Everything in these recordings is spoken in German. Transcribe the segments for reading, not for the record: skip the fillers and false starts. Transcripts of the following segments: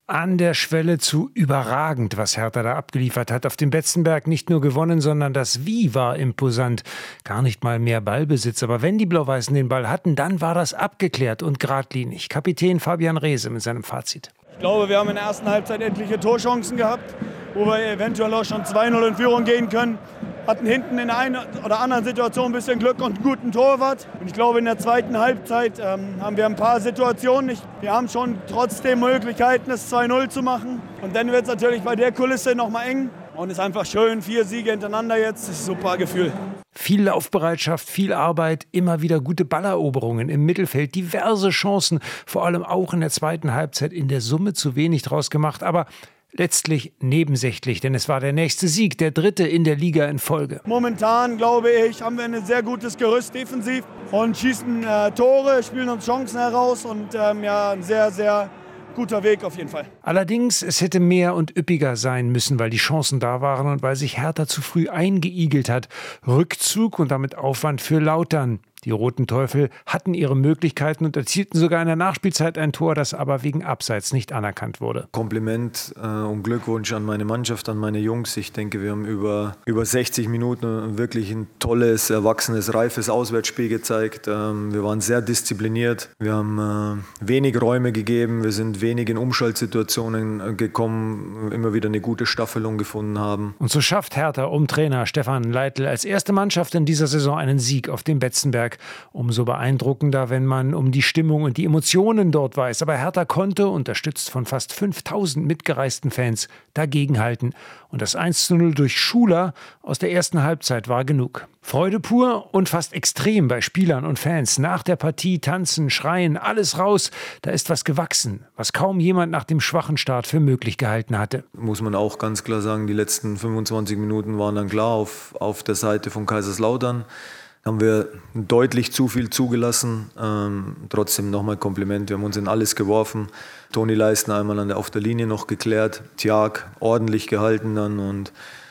An der Schwelle zu überragend, was Hertha da abgeliefert hat. Auf dem Betzenberg nicht nur gewonnen, sondern das Wie war imposant. Gar nicht mal mehr Ballbesitz. Aber wenn die Blau-Weißen den Ball hatten, dann war das abgeklärt und geradlinig. Kapitän Fabian Reese mit seinem Fazit. Ich glaube, wir haben in der ersten Halbzeit etliche Torchancen gehabt, wo wir eventuell auch schon 2-0 in Führung gehen können. Hatten hinten in der einen oder anderen Situation ein bisschen Glück und einen guten Torwart. Und ich glaube, in der zweiten Halbzeit haben wir ein paar Situationen. Wir haben schon trotzdem Möglichkeiten, es 2-0 zu machen. Und dann wird es natürlich bei der Kulisse noch mal eng. Und es ist einfach schön, 4 Siege hintereinander jetzt. Das ist ein super Gefühl. Viel Laufbereitschaft, viel Arbeit, immer wieder gute Balleroberungen im Mittelfeld, diverse Chancen, vor allem auch in der zweiten Halbzeit in der Summe zu wenig draus gemacht. Aber letztlich nebensächlich, denn es war der nächste Sieg, der 3. in der Liga in Folge. Momentan, glaube ich, haben wir ein sehr gutes Gerüst defensiv und schießen Tore, spielen uns Chancen heraus und ein sehr, sehr guter Weg auf jeden Fall. Allerdings, es hätte mehr und üppiger sein müssen, weil die Chancen da waren und weil sich Hertha zu früh eingeigelt hat. Rückzug und damit Aufwand für Lautern. Die Roten Teufel hatten ihre Möglichkeiten und erzielten sogar in der Nachspielzeit ein Tor, das aber wegen Abseits nicht anerkannt wurde. Kompliment und Glückwunsch an meine Mannschaft, an meine Jungs. Ich denke, wir haben über 60 Minuten wirklich ein tolles, erwachsenes, reifes Auswärtsspiel gezeigt. Wir waren sehr diszipliniert. Wir haben wenig Räume gegeben. Wir sind wenig in Umschaltsituationen gekommen, immer wieder eine gute Staffelung gefunden haben. Und so schafft Hertha um Trainer Stefan Leitl als erste Mannschaft in dieser Saison einen Sieg auf dem Betzenberg. Umso beeindruckender, wenn man um die Stimmung und die Emotionen dort weiß. Aber Hertha konnte, unterstützt von fast 5000 mitgereisten Fans, dagegenhalten. Und das 1:0 durch Schuler aus der ersten Halbzeit war genug. Freude pur und fast extrem bei Spielern und Fans. Nach der Partie tanzen, schreien, alles raus. Da ist was gewachsen, was kaum jemand nach dem schwachen Start für möglich gehalten hatte. Muss man auch ganz klar sagen, die letzten 25 Minuten waren dann klar auf der Seite von Kaiserslautern. Haben wir deutlich zu viel zugelassen. Trotzdem nochmal Kompliment, wir haben uns in alles geworfen. Toni Leistner einmal auf der Linie noch geklärt, Tjag ordentlich gehalten dann und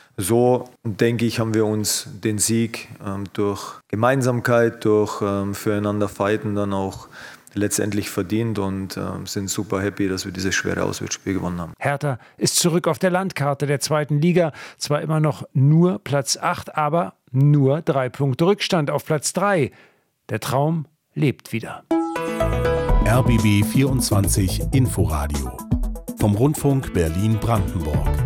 so, denke ich, haben wir uns den Sieg durch Gemeinsamkeit, durch füreinander fighten dann auch letztendlich verdient und sind super happy, dass wir dieses schwere Auswärtsspiel gewonnen haben. Hertha ist zurück auf der Landkarte der 2. Liga. Zwar immer noch nur Platz 8, aber nur 3 Punkte Rückstand auf Platz 3. Der Traum lebt wieder. RBB 24 Inforadio vom Rundfunk Berlin-Brandenburg.